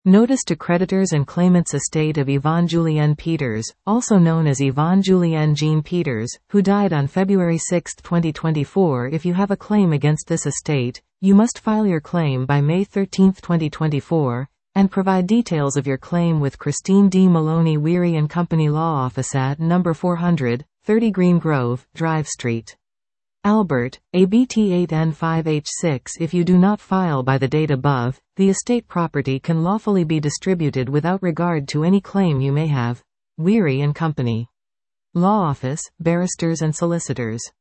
Notice to creditors and claimants estate of Yvonne Julienne Peters, also known as Yvonne Julienne Jean Peters, who died on February 6, 2024. If you have a claim against this estate, you must file your claim by May 13, 2024, and provide details of your claim with Christine D. Maloney Weary & Company Law Office at No. 400, 30 Green Grove, Drive Street, Albert, ABT8N5H6. If you do not file by the date above, the estate property can lawfully be distributed without regard to any claim you may have. Weary & Company Law Office, Barristers and Solicitors.